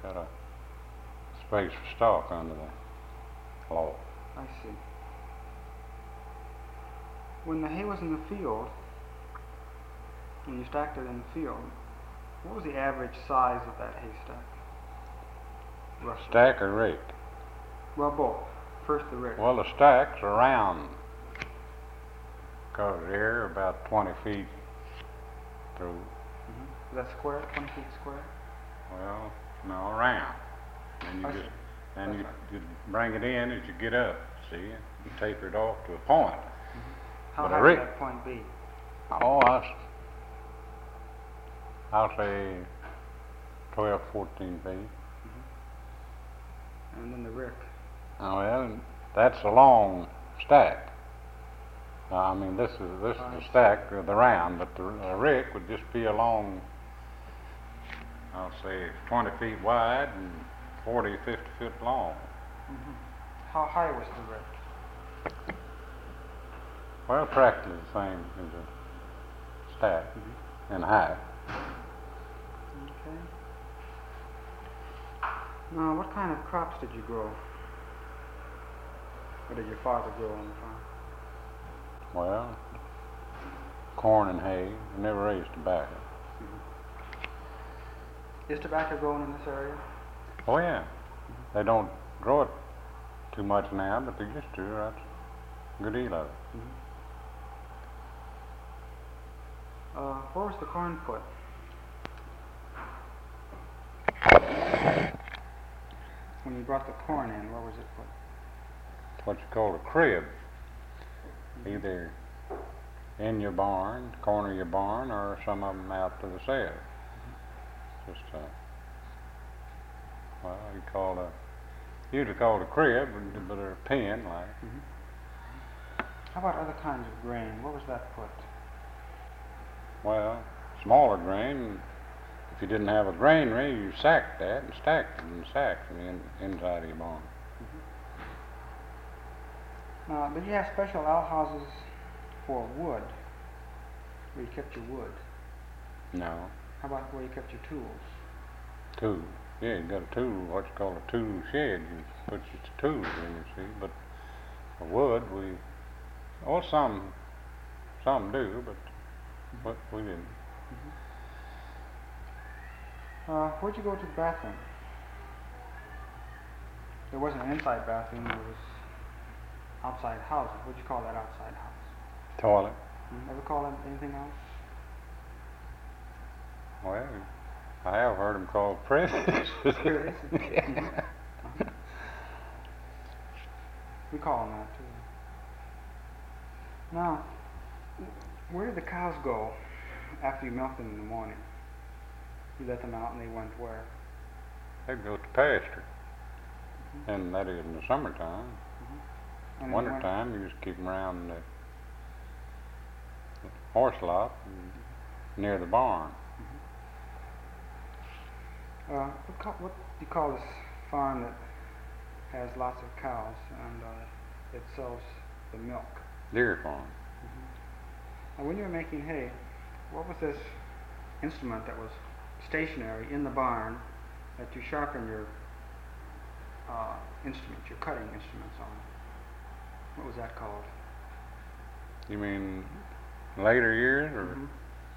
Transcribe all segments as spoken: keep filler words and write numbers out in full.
got a space for stock under the log. I see. When the hay was in the field, when you stacked it in the field, what was the average size of that haystack? Roughly. Stack or rake? Well, both. First the rake. Well, the stacks are round, because they're about twenty feet through. Mm-hmm. Is that square? twenty feet square? Well, no, round. And you I just, see. then That's you, right. you bring it in as you get up, see, you taper it off to a point. Mm-hmm. How But a high rake- would that point be? Oh, I, s- I'll say twelve, fourteen feet. Mm-hmm. And then the rick. Oh, well, that's a long stack. Uh, I mean, this is this is I the see. stack, uh, the round, but the uh, rick would just be a long, I'll say twenty feet wide and forty, fifty foot long. Mm-hmm. How high was the rick? Well, practically the same as a stack Mm-hmm. in height. Okay. Now, what kind of crops did you grow? Or did your father grow on the farm? Well, corn and hay. We never raised tobacco. Mm-hmm. Is tobacco grown in this area? Oh yeah, they don't grow it too much now, but they used to. That's a good deal of it. Mm-hmm. Uh, where was the corn put? When you brought the corn in, where was it put? What you call a crib, either in your barn, corner of your barn, or some of them out to the side. Just uh, well, you call a usually called a crib, but a pen like. Mm-hmm. How about other kinds of grain? Where was that put? Well, smaller grain. If you didn't have a granary, you sacked that and stacked it in sacks in the in, inside of your barn. Mm-hmm. Now, did you have special outhouses for wood, where you kept your wood? No. How about where you kept your tools? Tool. Yeah, you got a tool, what you call a tool shed. You put your tools in, you see. But for wood, we, well, some, some do, but, but we didn't. Mm-hmm. Uh, where'd you go to the bathroom? There wasn't an inside bathroom, there was outside housing. What'd you call that outside house? Toilet. Hmm? Ever call it anything else? Well, I have heard them called premises. Really? Mm-hmm. Uh-huh. We call them that too. Now, where did the cows go after you milked them in the morning? You let them out and they went where? They'd go to pasture. Mm-hmm. And that is in the summertime. Mm-hmm. And Winter time, you just keep them around the horse lot and near the barn. Mm-hmm. Uh, what, co- what do you call this farm that has lots of cows and uh, it sells the milk? Deer farm. Mm-hmm. Now, when you were making hay, what was this instrument that was stationary in the barn that you sharpen your uh, instruments, your cutting instruments on? What was that called? You mean later years, or? Mm-hmm.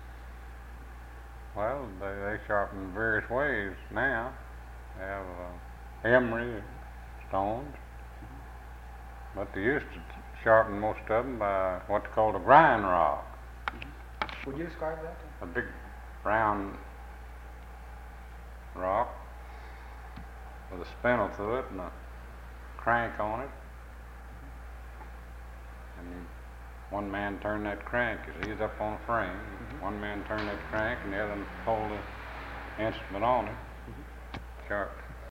Well, they, they sharpen various ways now. They have uh, emery stones, Mm-hmm. but they used to sharpen most of them by what's called a grind rock. Mm-hmm. Would you describe that? A big round rock with a spindle through it and a crank on it. And you, one man turned that crank, you see, he's up on a frame. Mm-hmm. One man turned that crank and the other one pulled the instrument on it, Mm-hmm. sharp.